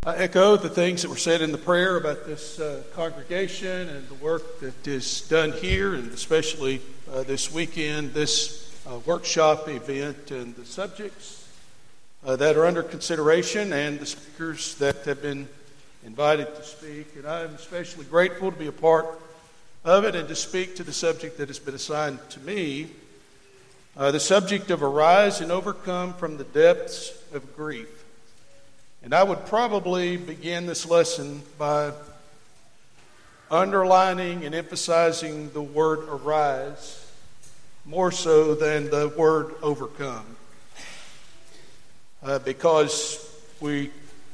I echo the things that were said in the prayer about this congregation and the work that is done here, and especially this weekend, this workshop event, and the subjects that are under consideration and the speakers that have been invited to speak. And I am especially grateful to be a part of it and to speak to the subject that has been assigned to me, the subject of arise and overcome from the depths of grief. And I would probably begin this lesson by underlining and emphasizing the word arise more so than the word overcome. Because we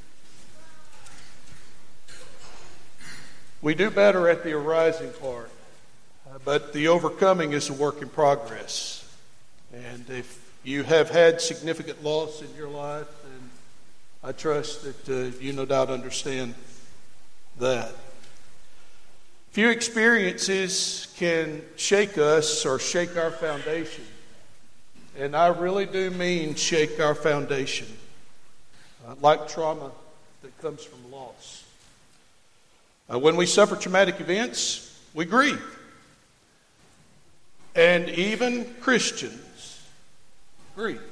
do better at the arising part, but the overcoming is a work in progress. And if you have had significant loss in your life, then I trust that you no doubt understand that. Few experiences can shake us or shake our foundation. And I really do mean shake our foundation. Like trauma that comes from loss. When we suffer traumatic events, we grieve. And even Christians grieve.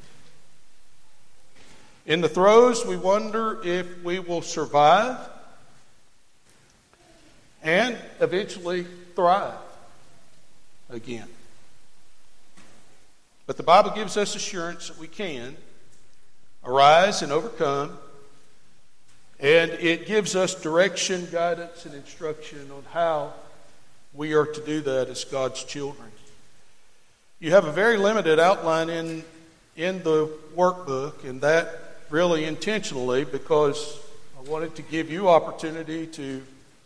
In the throes, we wonder if we will survive and eventually thrive again. But the Bible gives us assurance that we can arise and overcome, and it gives us direction, guidance, and instruction on how we are to do that as God's children. You have a very limited outline in the workbook, and that really intentionally, because I wanted to give you opportunity to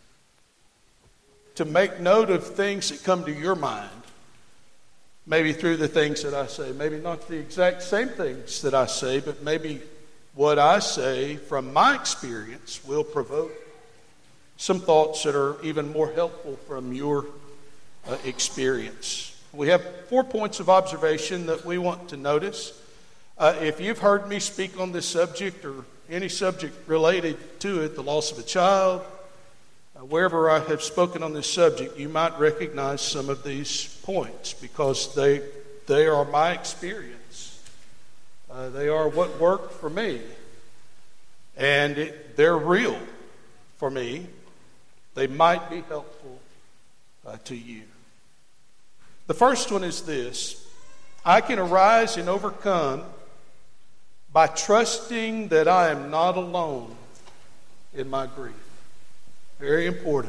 make note of things that come to your mind, maybe through the things that I say, maybe not the exact same things that I say, but maybe what I say from my experience will provoke some thoughts that are even more helpful from your experience. We have 4 points of observation that we want to notice. If you've heard me speak on this subject or any subject related to it, the loss of a child, wherever I have spoken on this subject, you might recognize some of these points because they are my experience. They are what worked for me. And they're real for me. They might be helpful to you. The first one is this: I can arise and overcome by trusting that I am not alone in my grief. Very important.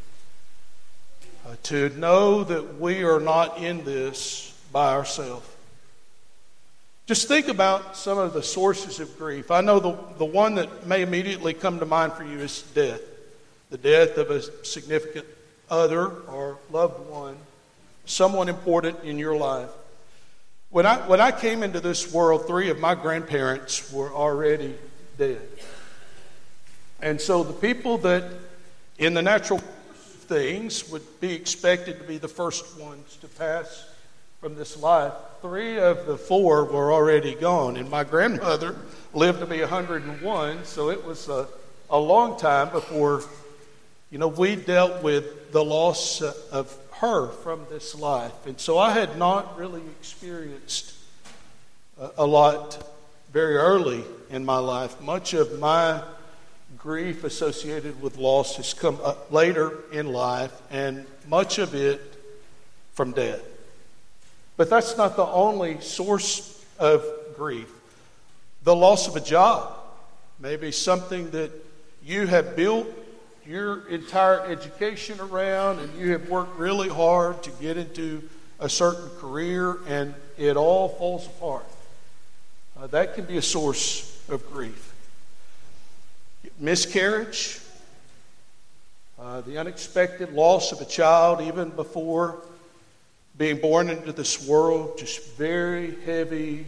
To know that we are not in this by ourselves. Just think about some of the sources of grief. I know the one that may immediately come to mind for you is death. The death of a significant other or loved one, someone important in your life. When I came into this world, 3 of my grandparents were already dead. And so the people that in the natural things would be expected to be the first ones to pass from this life, 3 of the 4 were already gone. And my grandmother lived to be 101, so it was a long time before, we dealt with the loss of her from this life. And so I had not really experienced a lot very early in my life. Much of my grief associated with loss has come up later in life, and much of it from death. But that's not the only source of grief. The loss of a job, maybe something that you have built your entire education around, and you have worked really hard to get into a certain career, and it all falls apart. That can be a source of grief. Miscarriage, the unexpected loss of a child even before being born into this world, just very heavy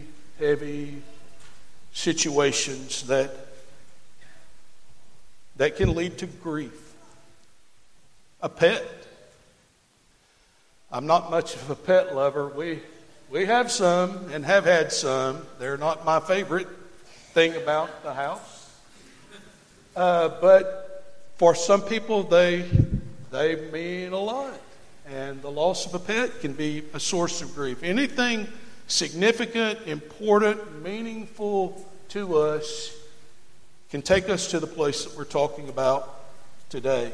situations that can lead to grief. A pet. I'm not much of a pet lover. We have some and have had some. They're not my favorite thing about the house. but for some people, they mean a lot. And the loss of a pet can be a source of grief. Anything significant, important, meaningful to us can take us to the place that we're talking about today.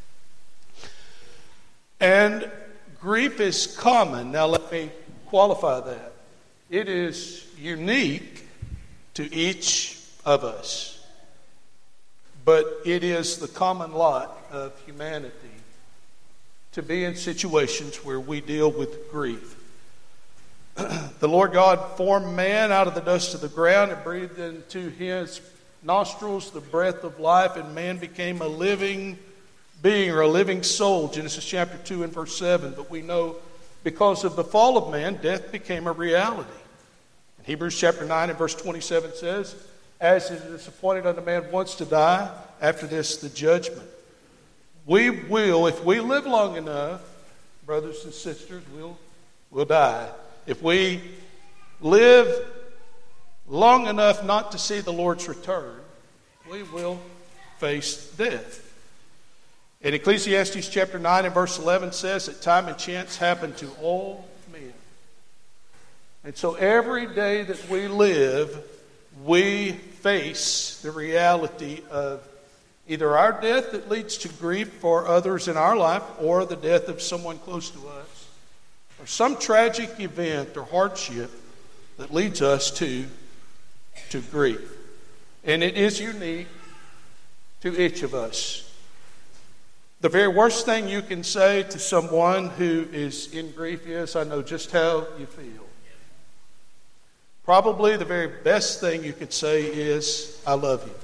And grief is common. Now let me qualify that. It is unique to each of us. But it is the common lot of humanity to be in situations where we deal with grief. The Lord God formed man out of the dust of the ground and breathed into his nostrils the breath of life, and man became a living being or a living soul. Genesis chapter 2 and verse 7. But we know because of the fall of man, death became a reality. And Hebrews chapter 9 and verse 27 says, as it is appointed unto man once to die, after this the judgment. We will, if we live long enough, brothers and sisters, we'll die. If we live long enough not to see the Lord's return, we will face death. And Ecclesiastes chapter 9 and verse 11 says that time and chance happen to all men. And so every day that we live, we face the reality of either our death that leads to grief for others in our life, or the death of someone close to us, or some tragic event or hardship that leads us to grief. And it is unique to each of us. The very worst thing you can say to someone who is in grief is, I know just how you feel. Probably the very best thing you could say is, I love you.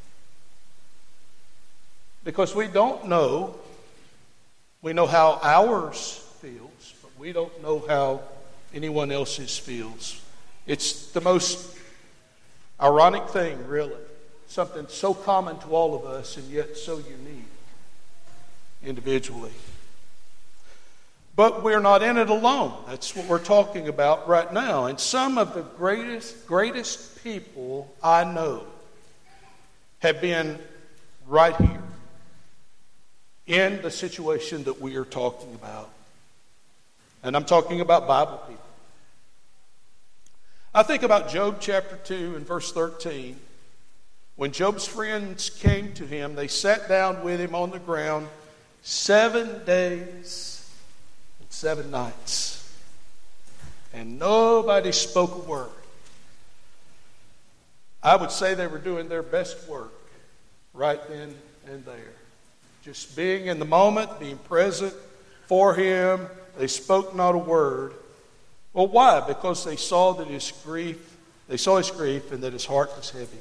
Because we don't know. We know how ours feels, but we don't know how anyone else's feels. It's the most ironic thing, really. Something so common to all of us and yet so unique individually. But we're not in it alone. That's what we're talking about right now. And some of the greatest people I know have been right here in the situation that we are talking about. And I'm talking about Bible people. I think about Job chapter 2 and verse 13. When Job's friends came to him, they sat down with him on the ground 7 days and 7 nights. And nobody spoke a word. I would say they were doing their best work right then and there. Just being in the moment, being present for him. They spoke not a word. Well, why? Because they saw his grief and that his heart was heavy.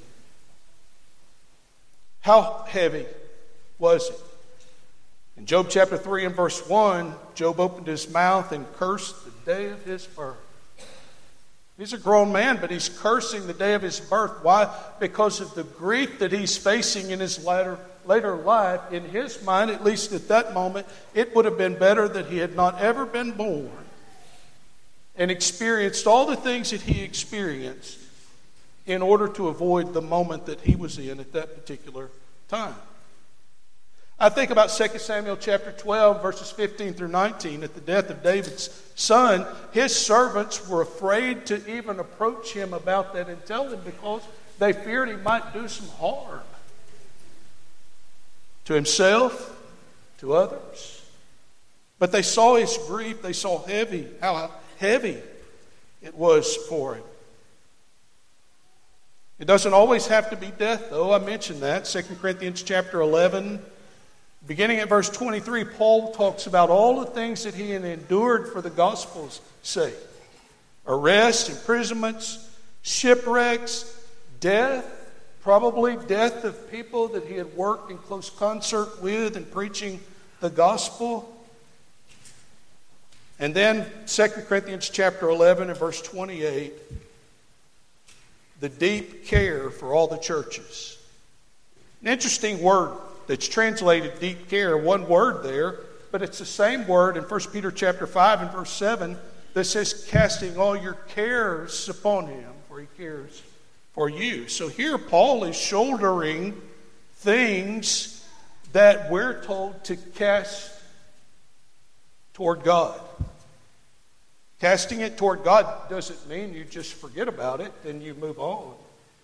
How heavy was it? In Job chapter 3 and verse 1, Job opened his mouth and cursed the day of his birth. He's a grown man, but he's cursing the day of his birth. Why? Because of the grief that he's facing in his later life. In his mind, at least at that moment, it would have been better that he had not ever been born and experienced all the things that he experienced in order to avoid the moment that he was in at that particular time. I think about 2 Samuel chapter 12, verses 15 through 19. At the death of David's son, his servants were afraid to even approach him about that and tell him, because they feared he might do some harm to himself, to others. But they saw his grief. They saw how heavy it was for him. It doesn't always have to be death, though. I mentioned that. 2 Corinthians chapter 11, beginning at verse 23, Paul talks about all the things that he had endured for the gospel's sake. Arrests, imprisonments, shipwrecks, death, probably death of people that he had worked in close concert with in preaching the gospel. And then 2 Corinthians chapter 11 and verse 28, the deep care for all the churches. An interesting word that's translated deep care, one word there, but it's the same word in 1 Peter chapter 5 and verse 7 that says, casting all your cares upon him, for he cares for you. So here Paul is shouldering things that we're told to cast toward God. Casting it toward God doesn't mean you just forget about it and you move on.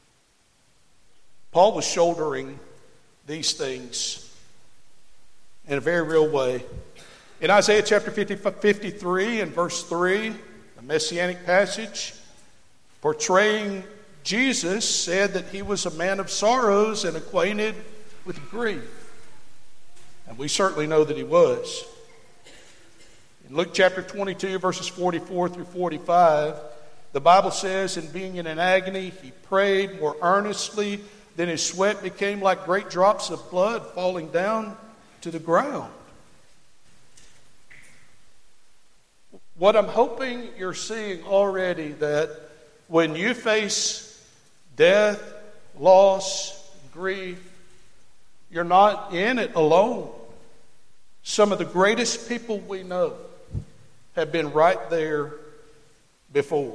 Paul was shouldering these things in a very real way. In Isaiah chapter 53 and verse 3, a messianic passage portraying Jesus, said that he was a man of sorrows and acquainted with grief. And we certainly know that he was. In Luke chapter 22, verses 44 through 45, the Bible says, "And being in an agony, he prayed more earnestly. Then his sweat became like great drops of blood falling down to the ground." What I'm hoping you're seeing already, that when you face death, loss, grief, you're not in it alone. Some of the greatest people we know have been right there before.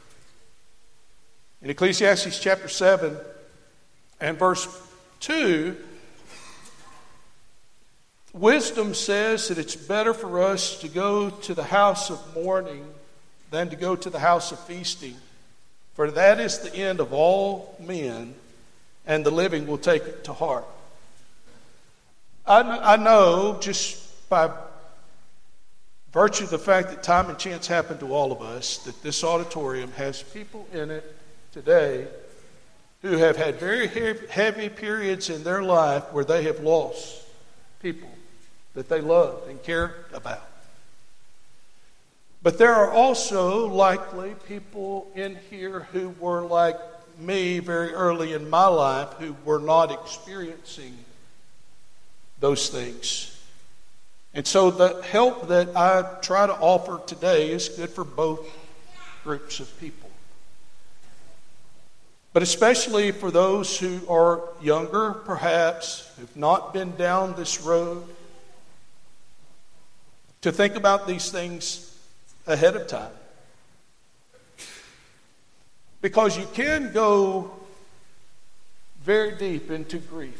In Ecclesiastes chapter 7 and verse 2, wisdom says that it's better for us to go to the house of mourning than to go to the house of feasting. For that is the end of all men, and the living will take it to heart. I know, just by virtue of the fact that time and chance happen to all of us, that this auditorium has people in it today who have had very heavy periods in their life where they have lost people that they loved and cared about. But there are also likely people in here who were like me very early in my life, who were not experiencing those things. And so the help that I try to offer today is good for both groups of people. But especially for those who are younger, perhaps, who've not been down this road, to think about these things ahead of time. Because you can go very deep into grief.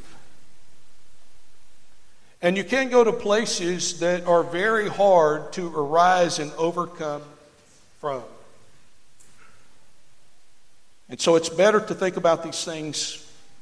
And you can go to places that are very hard to arise and overcome from. And so it's better to think about these things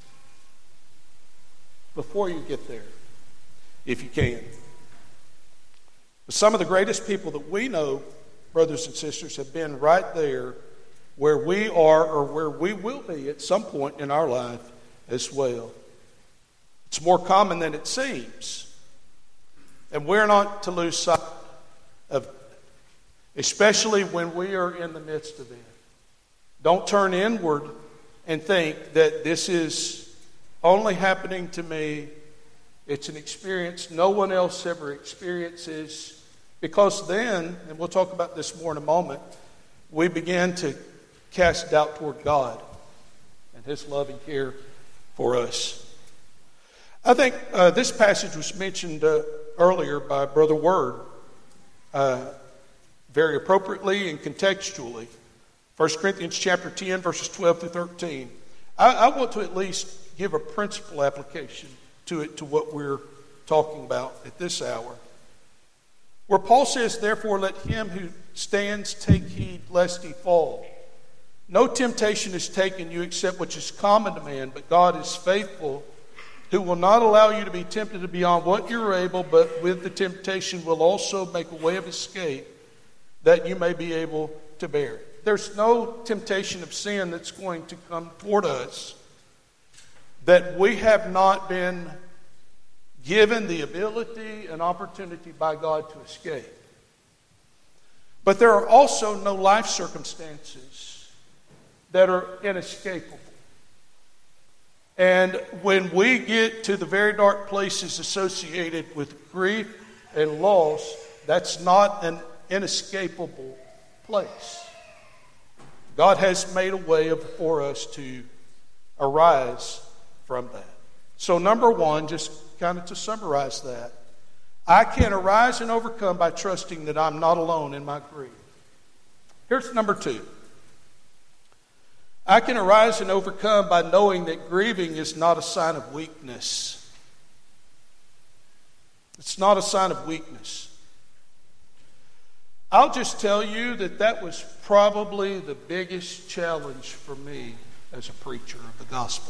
before you get there, if you can. But some of the greatest people that we know, brothers and sisters, have been right there where we are or where we will be at some point in our life as well. It's more common than it seems. And we're not to lose sight of, especially when we are in the midst of it. Don't turn inward and think that this is only happening to me. It's an experience no one else ever experiences. Because then, and we'll talk about this more in a moment, we begin to cast doubt toward God and His love and care for us. I think this passage was mentioned earlier by Brother Word very appropriately and contextually. 1 Corinthians chapter 10, verses 12 through 13. I want to at least give a principal application to it, to what we're talking about at this hour. Where Paul says, "Therefore let him who stands take heed lest he fall. No temptation is taken you except which is common to man, but God is faithful, who will not allow you to be tempted beyond what you're able, but with the temptation will also make a way of escape, that you may be able to bear it." There's no temptation of sin that's going to come toward us that we have not been given the ability and opportunity by God to escape. But there are also no life circumstances that are inescapable. And when we get to the very dark places associated with grief and loss, that's not an inescapable place. God has made a way for us to arise from that. So number one, just kind of to summarize that, I can arise and overcome by trusting that I'm not alone in my grief. Here's number two. I can arise and overcome by knowing that grieving is not a sign of weakness. It's not a sign of weakness. I'll just tell you that was probably the biggest challenge for me as a preacher of the gospel.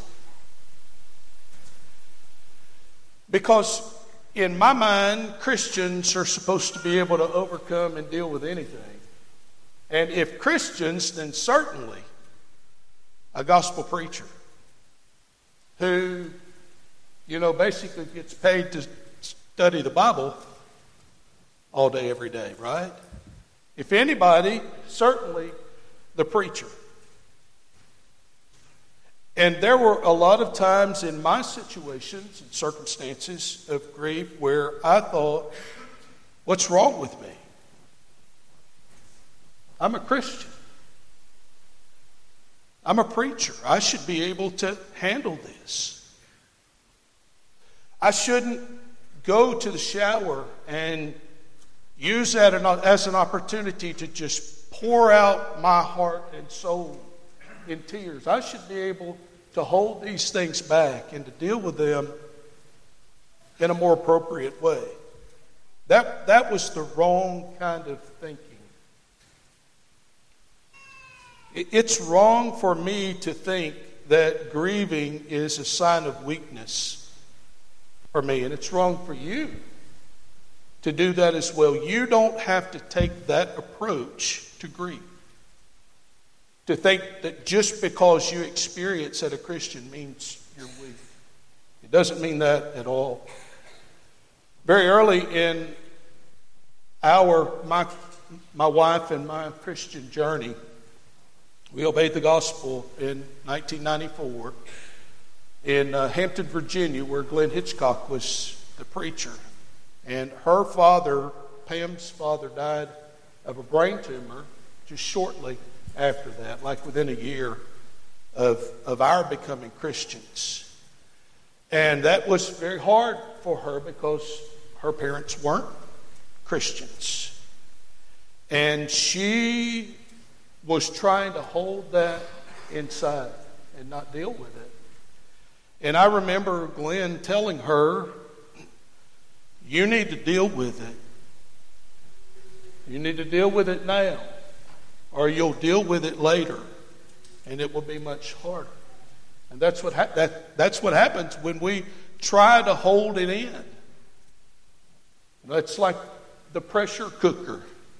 Because in my mind, Christians are supposed to be able to overcome and deal with anything. And if Christians, then certainly a gospel preacher who, basically gets paid to study the Bible all day, every day, right? If anybody, certainly the preacher. And there were a lot of times in my situations and circumstances of grief where I thought, what's wrong with me? I'm a Christian. I'm a preacher. I should be able to handle this. I shouldn't go to the shower and use that as an opportunity to just pour out my heart and soul in tears. I should be able to hold these things back and to deal with them in a more appropriate way. That was the wrong kind of thinking. It's wrong for me to think that grieving is a sign of weakness for me, and it's wrong for you to do that as well. You don't have to take that approach to grief. To think that just because you experience that a Christian means you're weak. It doesn't mean that at all. Very early in my wife and my Christian journey, we obeyed the gospel in 1994 in Hampton, Virginia, where Glenn Hitchcock was the preacher. And her father, Pam's father, died of a brain tumor just shortly after that, like within a year of our becoming Christians. And that was very hard for her because her parents weren't Christians. And she was trying to hold that inside and not deal with it. And I remember Glenn telling her, you need to deal with it. You need to deal with it now, or you'll deal with it later, and it will be much harder. And that's what happens when we try to hold it in. It's like the pressure cooker.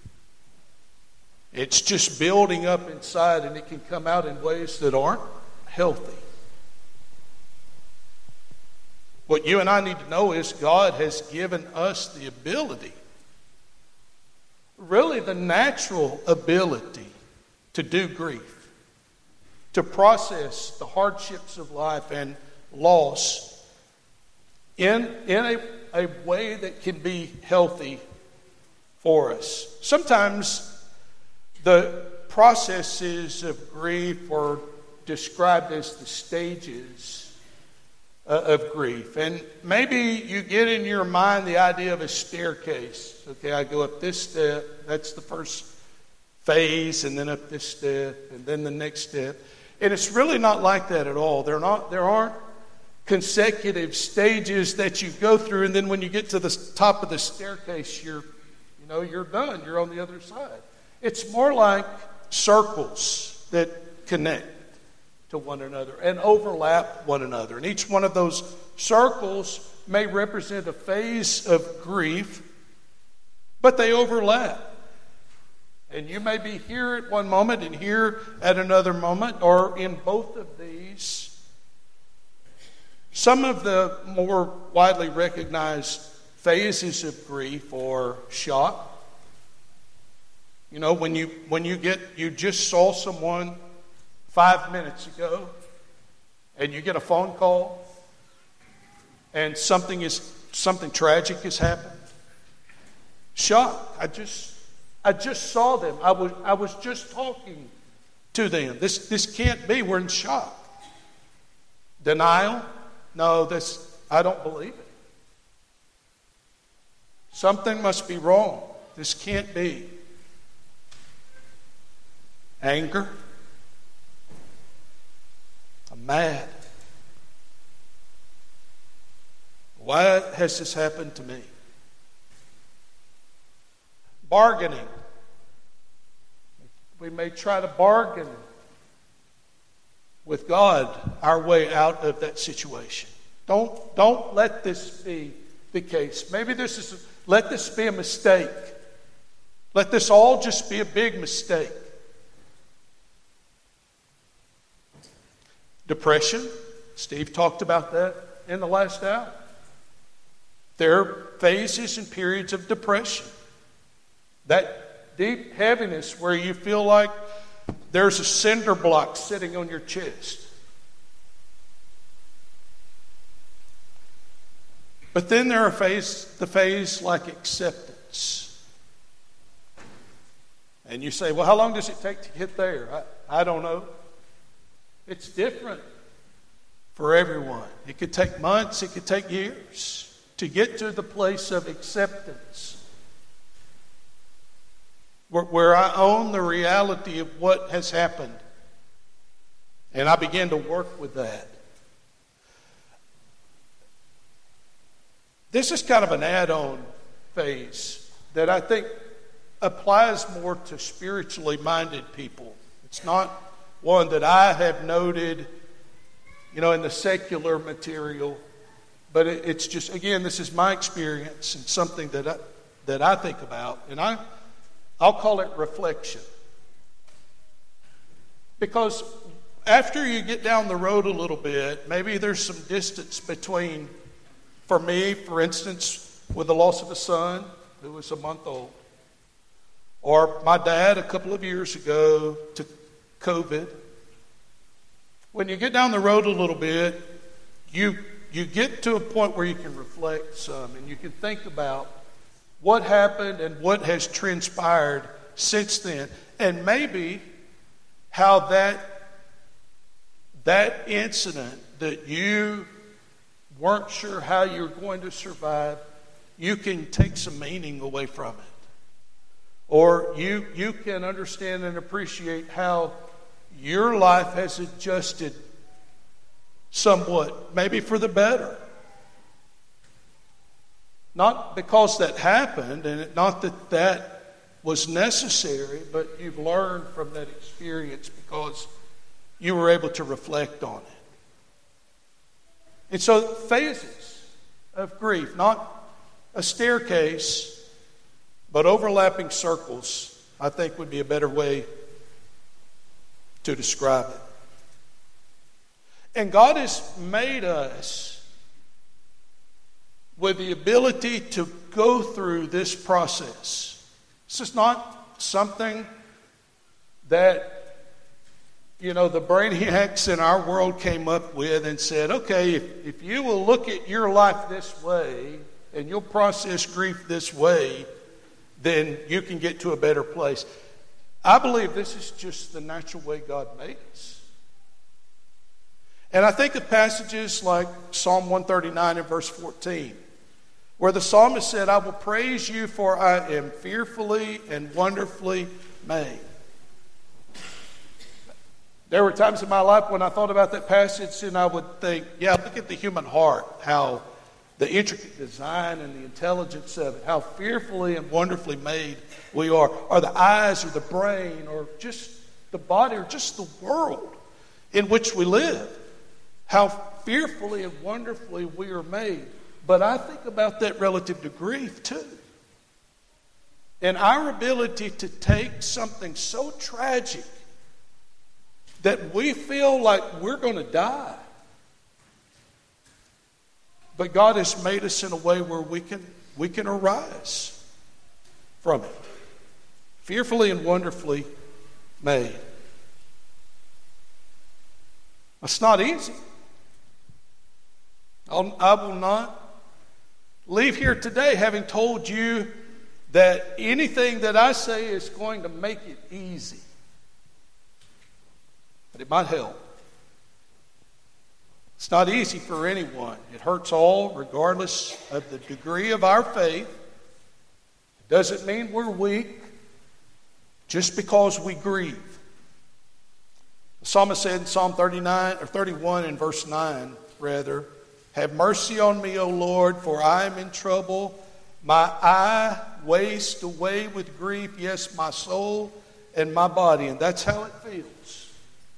It's just building up inside, and it can come out in ways that aren't healthy. What you and I need to know is God has given us the ability, really the natural ability, to do grief, to process the hardships of life and loss in a way that can be healthy for us. Sometimes the processes of grief are described as the stages of grief. And maybe you get in your mind the idea of a staircase. Okay, I go up this step, that's the first phase, and then up this step, and then the next step. And it's really not like that at all. There aren't consecutive stages that you go through, and then when you get to the top of the staircase, you're done. You're on the other side. It's more like circles that connect to one another and overlap one another. And each one of those circles may represent a phase of grief, but they overlap. And you may be here at one moment and here at another moment, or in both of these. Some of the more widely recognized phases of grief are shock. When you just saw someone 5 minutes ago, and you get a phone call, and something tragic has happened. Shock. I just saw them. I was just talking to them. This can't be. We're in shock. Denial. No, I don't believe it. Something must be wrong. This can't be. Anger. mad. Why has this happened to me? Bargaining. We may try to bargain with God our way out of that situation. Don't let this be the case. Maybe let this be a mistake. Let this all just be a big mistake. Depression. Steve talked about that in the last hour. There are phases and periods of depression. That deep heaviness where you feel like there's a cinder block sitting on your chest. But then there are the phase like acceptance. And you say, well, how long does it take to get there? I don't know. It's different for everyone. It could take months, it could take years to get to the place of acceptance, where I own the reality of what has happened. And I begin to work with that. This is kind of an add-on phase that I think applies more to spiritually minded people. It's not one that I have noted, in the secular material. But it's just, again, this is my experience and something that I think about. And I'll call it reflection. Because after you get down the road a little bit, maybe there's some distance between, for me, for instance, with the loss of a son who was a month old, or my dad a couple of years ago to COVID. When you get down the road a little bit, you get to a point where you can reflect some and you can think about what happened and what has transpired since then. And maybe how that incident that you weren't sure how you're going to survive, you can take some meaning away from it. Or you can understand and appreciate how your life has adjusted somewhat, maybe for the better. Not because that happened, and not that was necessary, but you've learned from that experience because you were able to reflect on it. And so phases of grief, not a staircase, but overlapping circles, I think would be a better way to describe it. And God has made us with the ability to go through this process. This is not something that, the brainiacs in our world came up with and said, okay, if you will look at your life this way and you'll process grief this way, then you can get to a better place. I believe this is just the natural way God made us. And I think of passages like Psalm 139 and verse 14, where the psalmist said, I will praise you, for I am fearfully and wonderfully made. There were times in my life when I thought about that passage and I would think, look at the human heart, how the intricate design and the intelligence of it, how fearfully and wonderfully made we are, or the eyes or the brain or just the body or just the world in which we live. How fearfully and wonderfully we are made. But I think about that relative to grief too. And our ability to take something so tragic that we feel like we're going to die. But God has made us in a way where we can arise from it. Fearfully and wonderfully made. It's not easy. I will not leave here today having told you that anything that I say is going to make it easy. But it might help. It's not easy for anyone. It hurts all, regardless of the degree of our faith. It doesn't mean we're weak just because we grieve. The psalmist said in Psalm 31 in verse 9, rather, have mercy on me, O Lord, for I am in trouble. My eye wastes away with grief, yes, my soul and my body. And that's how it feels.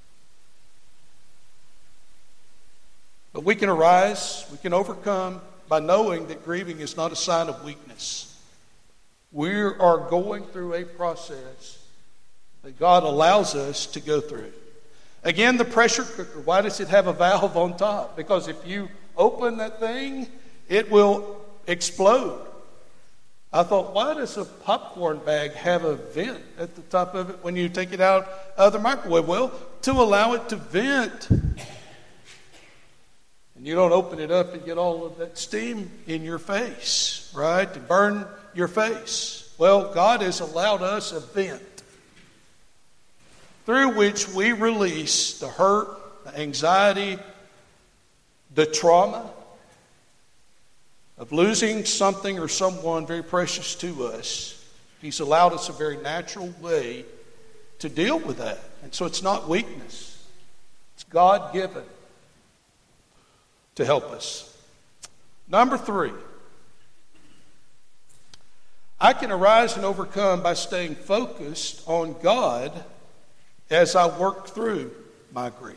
But we can arise, we can overcome by knowing that grieving is not a sign of weakness. We are going through a process that God allows us to go through. Again, the pressure cooker, why does it have a valve on top? Because if you open that thing, it will explode. I thought, why does a popcorn bag have a vent at the top of it when you take it out of the microwave? Well, to allow it to vent. And you don't open it up and get all of that steam in your face, right? To burn your face. Well, God has allowed us a vent through which we release the hurt, the anxiety, the trauma of losing something or someone very precious to us. He's allowed us a very natural way to deal with that. And so it's not weakness. It's God-given to help us. Number 3, I can arise and overcome by staying focused on God as I work through my grief.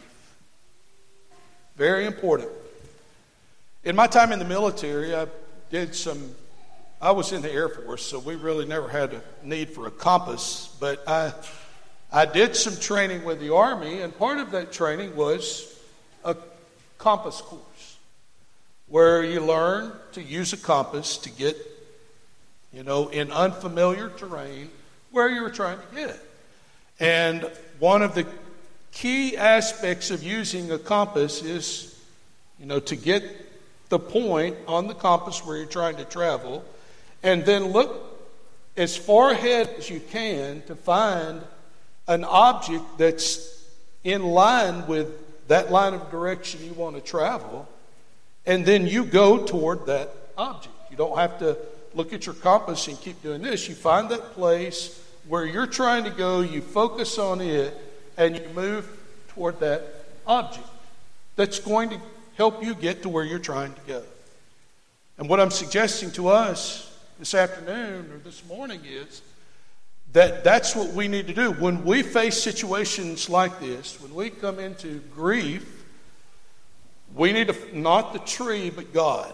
Very important. In my time in the military, I was in the Air Force, so we really never had a need for a compass, but I did some training with the Army, and part of that training was a compass course, where you learn to use a compass to get, in unfamiliar terrain where you were trying to get. And one of the key aspects of using a compass is, to get the point on the compass where you're trying to travel, and then look as far ahead as you can to find an object that's in line with that line of direction you want to travel, and then you go toward that object. You don't have to look at your compass and keep doing this. You find that place where you're trying to go, you focus on it, and you move toward that object that's going to help you get to where you're trying to go. And what I'm suggesting to us this afternoon or this morning is that that's what we need to do. When we face situations like this, when we come into grief, we need to, not the tree, but God.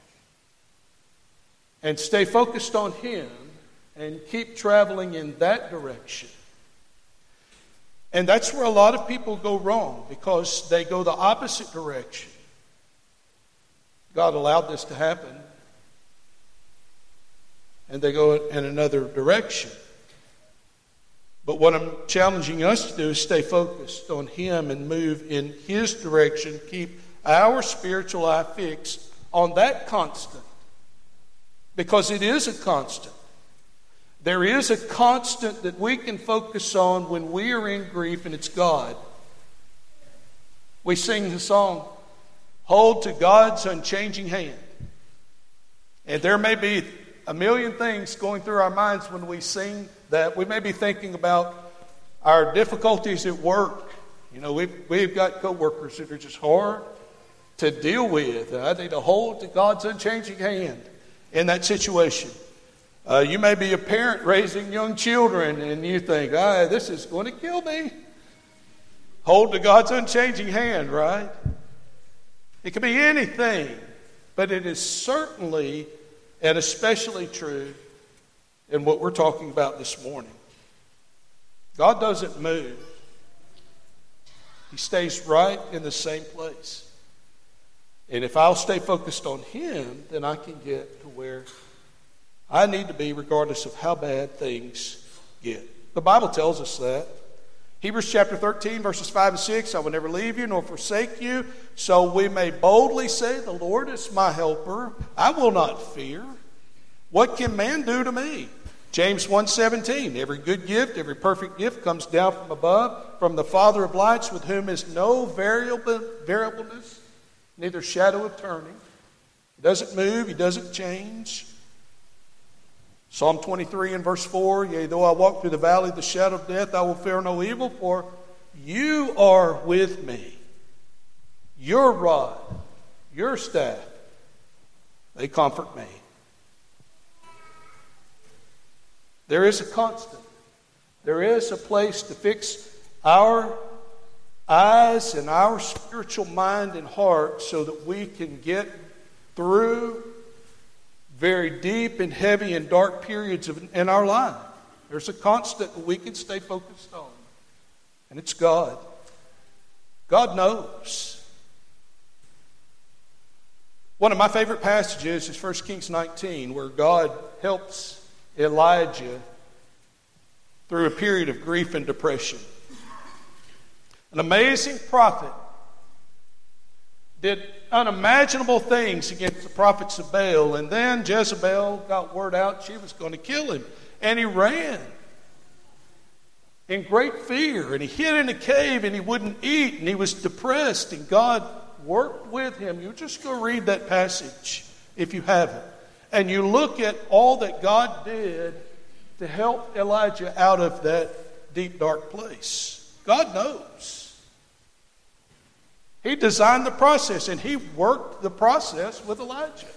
And stay focused on Him and keep traveling in that direction. And that's where a lot of people go wrong, because they go the opposite direction. God allowed this to happen, and they go in another direction. But what I'm challenging us to do is stay focused on Him and move in His direction, keep our spiritual eye fixed on that constant, because it is a constant. There is a constant that we can focus on when we are in grief, and it's God. We sing the song, "Hold to God's unchanging hand." And there may be a million things going through our minds when we sing that. We may be thinking about our difficulties at work. We've got coworkers that are just hard to deal with. I need to hold to God's unchanging hand in that situation. You may be a parent raising young children, and you think, this is going to kill me. Hold to God's unchanging hand, right? It can be anything, but it is certainly and especially true in what we're talking about this morning. God doesn't move. He stays right in the same place. And if I'll stay focused on Him, then I can get to where I need to be, regardless of how bad things get. The Bible tells us that. Hebrews chapter 13, verses 5 and 6, I will never leave you nor forsake you, so we may boldly say, the Lord is my helper. I will not fear. What can man do to me? James 1:17, every good gift, every perfect gift comes down from above, from the Father of lights, with whom is no variableness, neither shadow of turning. He doesn't move, He doesn't change. Psalm 23 and verse 4, yea, though I walk through the valley of the shadow of death, I will fear no evil, for You are with me. Your rod, your staff, they comfort me. There is a constant. There is a place to fix our eyes and our spiritual mind and heart so that we can get through very deep and heavy and dark periods in our life. There's a constant that we can stay focused on, and it's God. God knows. One of my favorite passages is 1 Kings 19, where God helps Elijah through a period of grief and depression. An amazing prophet did unimaginable things against the prophets of Baal, and then Jezebel got word out she was going to kill him, and he ran in great fear, and he hid in a cave, and he wouldn't eat, and he was depressed, and God worked with him. You just go read that passage if you haven't, and you look at all that God did to help Elijah out of that deep, dark place. God knows. He designed the process, and he worked the process with Elijah.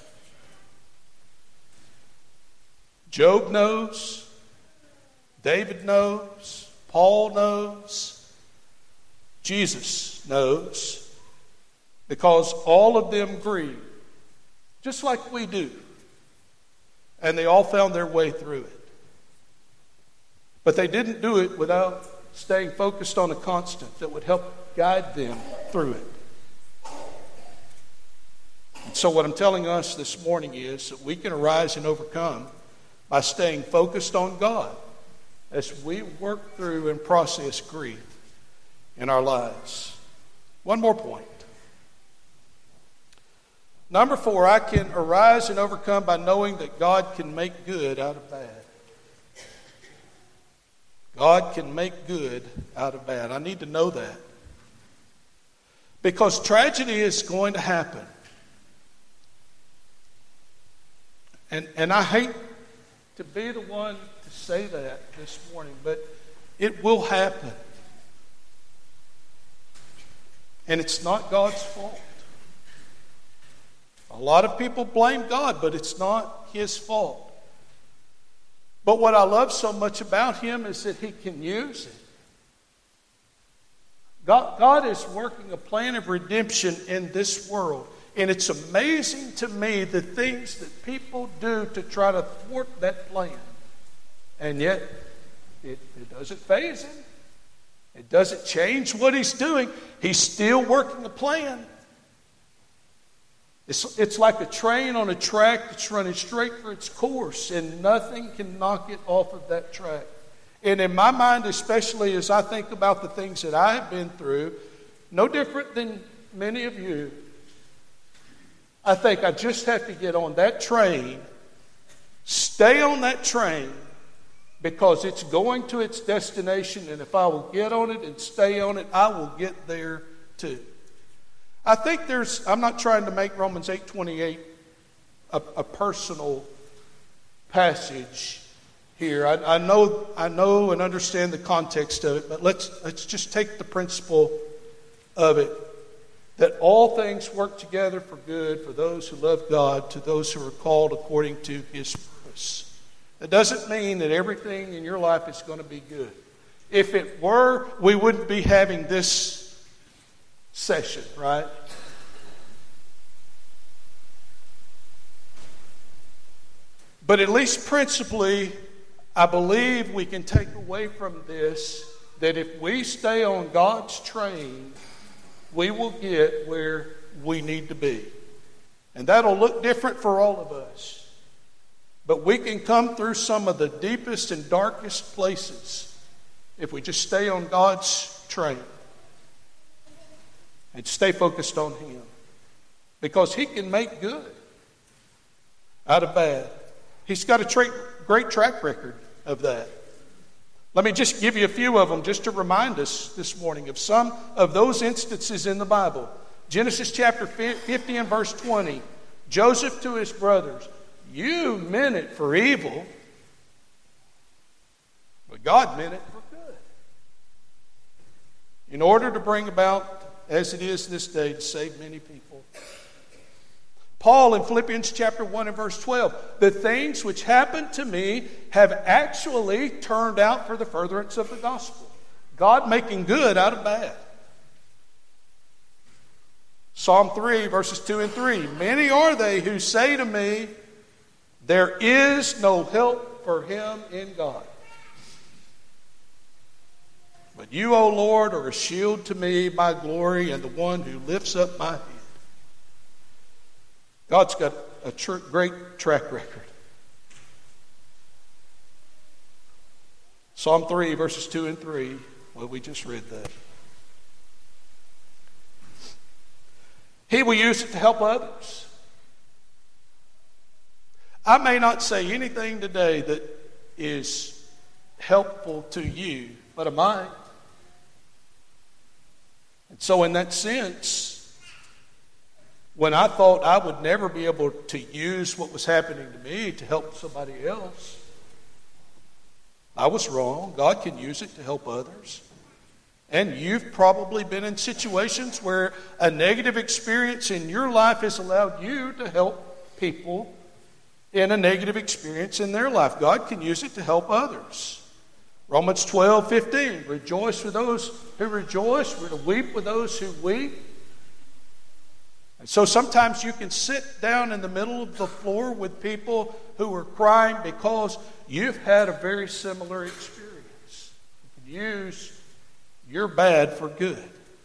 Job knows. David knows. Paul knows. Jesus knows. Because all of them grieved, just like we do. And they all found their way through it. But they didn't do it without staying focused on a constant that would help guide them through it. And so what I'm telling us this morning is that we can arise and overcome by staying focused on God as we work through and process grief in our lives. One more point. Number 4, I can arise and overcome by knowing that God can make good out of bad. God can make good out of bad. I need to know that. Because tragedy is going to happen. And I hate to be the one to say that this morning, but it will happen. And it's not God's fault. A lot of people blame God, but it's not His fault. But what I love so much about Him is that He can use it. God is working a plan of redemption in this world. And it's amazing to me the things that people do to try to thwart that plan. And yet, it doesn't faze Him. It doesn't change what He's doing. He's still working a plan. It's like a train on a track that's running straight for its course, and nothing can knock it off of that track. And in my mind, especially as I think about the things that I have been through, no different than many of you, I think I just have to get on that train, stay on that train, because it's going to its destination, and if I will get on it and stay on it, I will get there too. I think I'm not trying to make Romans 8:28 a personal passage here. I know and understand the context of it, but let's just take the principle of it, that all things work together for good for those who love God, to those who are called according to His purpose. That doesn't mean that everything in your life is going to be good. If it were, we wouldn't be having this session, right? But at least principally, I believe we can take away from this that if we stay on God's train, we will get where we need to be. And that'll look different for all of us. But we can come through some of the deepest and darkest places if we just stay on God's train and stay focused on Him. Because He can make good out of bad. He's got a great track record of that. Let me just give you a few of them just to remind us this morning of some of those instances in the Bible. Genesis chapter 50 and verse 20. Joseph to his brothers, you meant it for evil, but God meant it for good. in order to bring about, as it is this day, to save many people. Paul in Philippians chapter 1 and verse 12, the things which happened to me have actually turned out for the furtherance of the gospel. God making good out of bad. Psalm 3 verses 2 and 3, many are they who say to me, there is no help for him in God. But you, O Lord, are a shield to me, my glory, and the one who lifts up my head. God's got a great track record. Psalm 3, verses 2 and 3. Well, we just read that. He will use it to help others. I may not say anything today that is helpful to you, but I might. And so in that sense, when I thought I would never be able to use what was happening to me to help somebody else, I was wrong. God can use it to help others. And you've probably been in situations where a negative experience in your life has allowed you to help people in a negative experience in their life. God can use it to help others. Romans 12:15, rejoice with those who rejoice. We're to weep with those who weep. And so sometimes you can sit down in the middle of the floor with people who are crying because you've had a very similar experience. You can use your bad for good.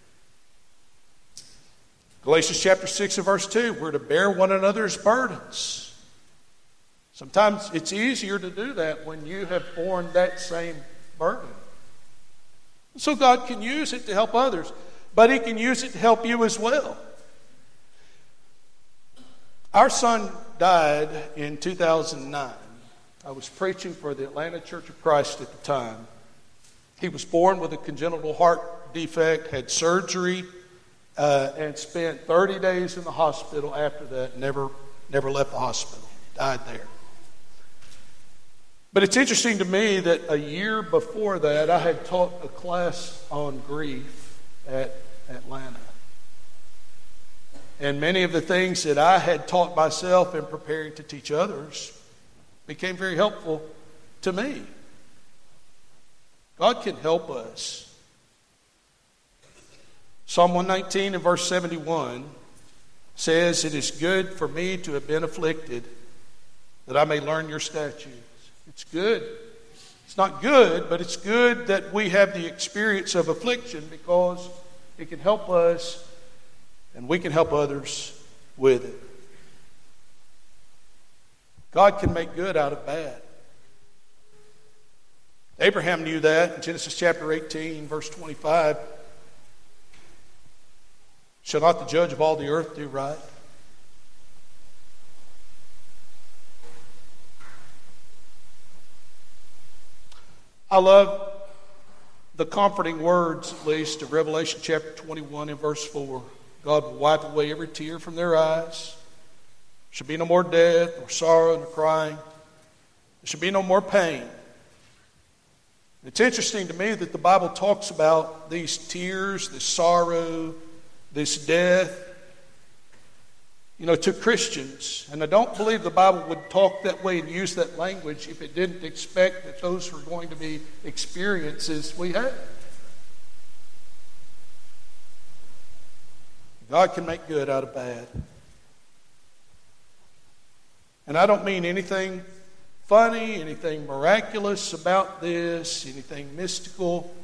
Galatians chapter 6 and verse 2, we're to bear one another's burdens. Sometimes it's easier to do that when you have borne that same burden. So God can use it to help others, but He can use it to help you as well. Our son died in 2009. I was preaching for the Atlanta Church of Christ at the time. He was born with a congenital heart defect, had surgery, and spent 30 days in the hospital after that, never left the hospital, died there. But it's interesting to me that a year before that, I had taught a class on grief at Atlanta. And many of the things that I had taught myself in preparing to teach others became very helpful to me. God can help us. Psalm 119 and verse 71 says, it is good for me to have been afflicted, that I may learn your statutes. It's good. It's not good, but it's good that we have the experience of affliction because it can help us and we can help others with it. God can make good out of bad. Abraham knew that in Genesis chapter 18, verse 25. Shall not the judge of all the earth do right? I love the comforting words, at least, of Revelation chapter 21 and verse 4. God will wipe away every tear from their eyes. There shall be no more death, nor sorrow, nor crying. There shall be no more pain. It's interesting to me that the Bible talks about these tears, this sorrow, this death, to Christians. And I don't believe the Bible would talk that way and use that language if it didn't expect that those were going to be experiences we had. God can make good out of bad. And I don't mean anything funny, anything miraculous about this, anything mystical.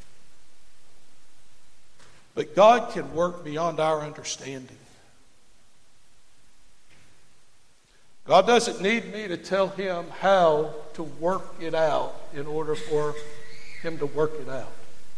But God can work beyond our understanding. God doesn't need me to tell Him how to work it out in order for Him to work it out.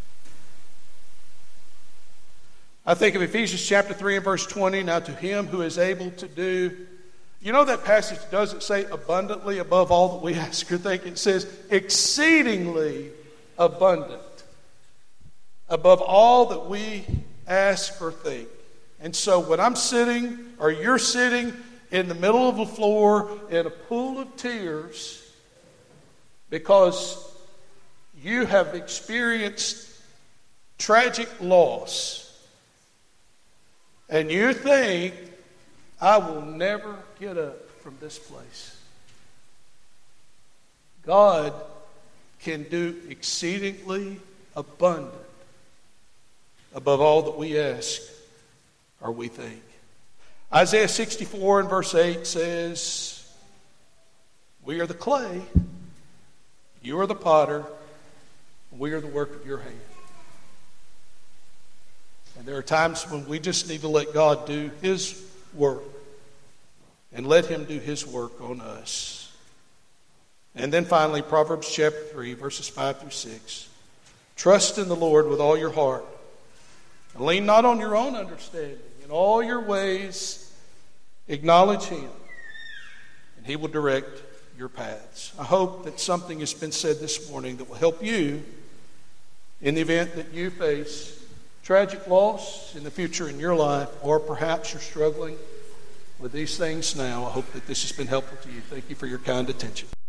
I think of Ephesians chapter 3 and verse 20. Now to Him who is able to do, that passage doesn't say abundantly above all that we ask or think. It says exceedingly abundant above all that we ask or think. And so when I'm sitting or you're sitting in the middle of the floor in a pool of tears because you have experienced tragic loss, and you think, I will never get up from this place, God can do exceedingly abundant above all that we ask or we think. Isaiah 64 and verse 8 says, we are the clay, you are the potter, we are the work of your hand. And there are times when we just need to let God do His work and let Him do His work on us. And then finally, Proverbs chapter 3, verses 5 through 6. Trust in the Lord with all your heart, and lean not on your own understanding. In all your ways, acknowledge Him, and He will direct your paths. I hope that something has been said this morning that will help you in the event that you face tragic loss in the future in your life, or perhaps you're struggling with these things now. I hope that this has been helpful to you. Thank you for your kind attention.